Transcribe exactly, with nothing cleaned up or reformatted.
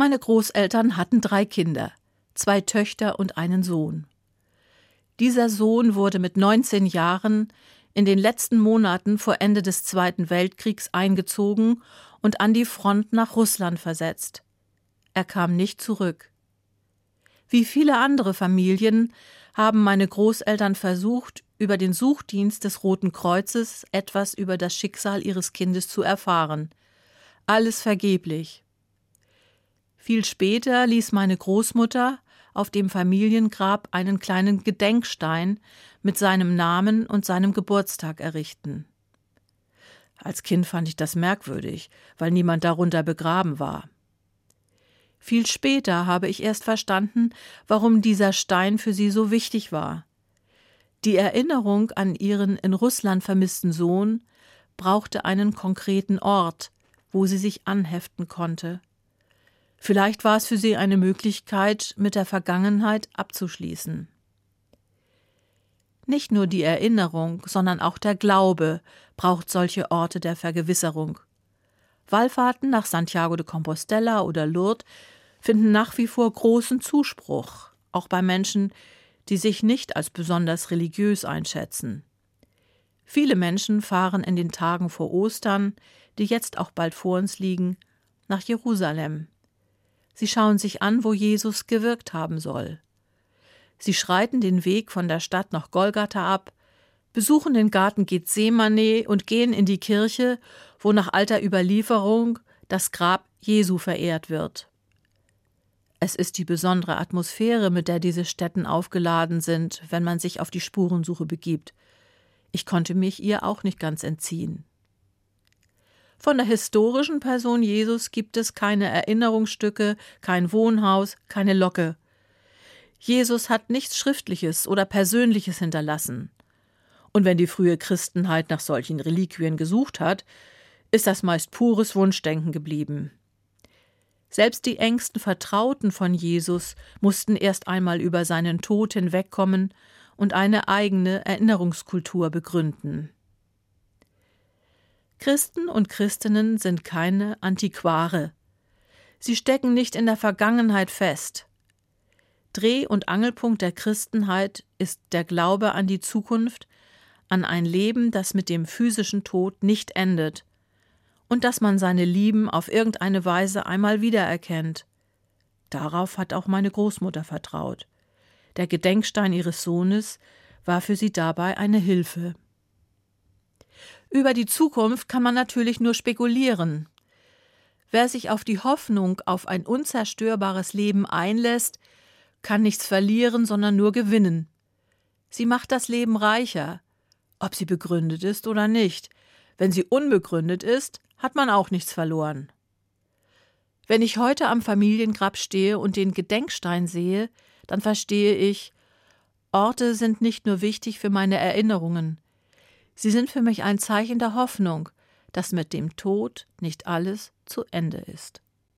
Meine Großeltern hatten drei Kinder, zwei Töchter und einen Sohn. Dieser Sohn wurde mit neunzehn Jahren in den letzten Monaten vor Ende des Zweiten Weltkriegs eingezogen und an die Front nach Russland versetzt. Er kam nicht zurück. Wie viele andere Familien haben meine Großeltern versucht, über den Suchdienst des Roten Kreuzes etwas über das Schicksal ihres Kindes zu erfahren. Alles vergeblich. Viel später ließ meine Großmutter auf dem Familiengrab einen kleinen Gedenkstein mit seinem Namen und seinem Geburtstag errichten. Als Kind fand ich das merkwürdig, weil niemand darunter begraben war. Viel später habe ich erst verstanden, warum dieser Stein für sie so wichtig war. Die Erinnerung an ihren in Russland vermissten Sohn brauchte einen konkreten Ort, wo sie sich anheften konnte. Vielleicht war es für sie eine Möglichkeit, mit der Vergangenheit abzuschließen. Nicht nur die Erinnerung, sondern auch der Glaube braucht solche Orte der Vergewisserung. Wallfahrten nach Santiago de Compostela oder Lourdes finden nach wie vor großen Zuspruch, auch bei Menschen, die sich nicht als besonders religiös einschätzen. Viele Menschen fahren in den Tagen vor Ostern, die jetzt auch bald vor uns liegen, nach Jerusalem. Sie schauen sich an, wo Jesus gewirkt haben soll. Sie schreiten den Weg von der Stadt nach Golgatha ab, besuchen den Garten Gethsemane und gehen in die Kirche, wo nach alter Überlieferung das Grab Jesu verehrt wird. Es ist die besondere Atmosphäre, mit der diese Stätten aufgeladen sind, wenn man sich auf die Spurensuche begibt. Ich konnte mich ihr auch nicht ganz entziehen. Von der historischen Person Jesus gibt es keine Erinnerungsstücke, kein Wohnhaus, keine Locke. Jesus hat nichts Schriftliches oder Persönliches hinterlassen. Und wenn die frühe Christenheit nach solchen Reliquien gesucht hat, ist das meist pures Wunschdenken geblieben. Selbst die engsten Vertrauten von Jesus mussten erst einmal über seinen Tod hinwegkommen und eine eigene Erinnerungskultur begründen. Christen und Christinnen sind keine Antiquare. Sie stecken nicht in der Vergangenheit fest. Dreh- und Angelpunkt der Christenheit ist der Glaube an die Zukunft, an ein Leben, das mit dem physischen Tod nicht endet und dass man seine Lieben auf irgendeine Weise einmal wiedererkennt. Darauf hat auch meine Großmutter vertraut. Der Gedenkstein ihres Sohnes war für sie dabei eine Hilfe. Über die Zukunft kann man natürlich nur spekulieren. Wer sich auf die Hoffnung auf ein unzerstörbares Leben einlässt, kann nichts verlieren, sondern nur gewinnen. Sie macht das Leben reicher, ob sie begründet ist oder nicht. Wenn sie unbegründet ist, hat man auch nichts verloren. Wenn ich heute am Familiengrab stehe und den Gedenkstein sehe, dann verstehe ich, Orte sind nicht nur wichtig für meine Erinnerungen. Sie sind für mich ein Zeichen der Hoffnung, dass mit dem Tod nicht alles zu Ende ist.